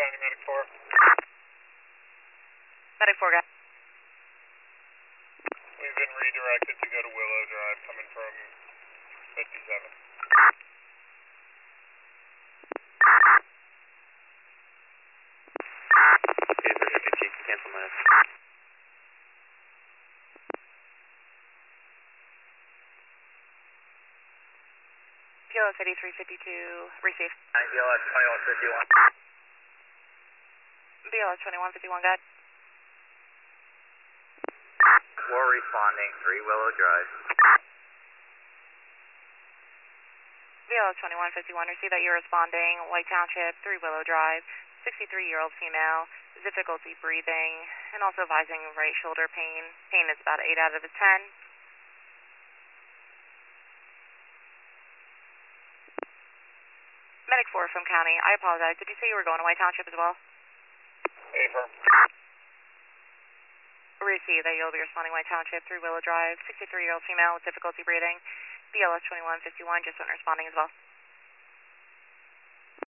County Medic 4. Medic 4, guy. We've been redirected to go to Willow Drive coming from 57. Okay, Version 50, cancel minutes. PLS 8352, receive. BLS 2151. BLS 2151, guide. We're responding, 3 Willow Drive. BLS 2151, receive that you're responding. White Township, 3 Willow Drive, 63-year-old female, difficulty breathing, and also advising right shoulder pain. Pain is about 8 out of a 10. Medic 4 from County, I apologize. Did you say you were going to White Township as well? Affirm. Receive that you'll be responding White Township, 3 Willow Drive, 63-year-old female with difficulty breathing. BLS 2151, just when responding as well.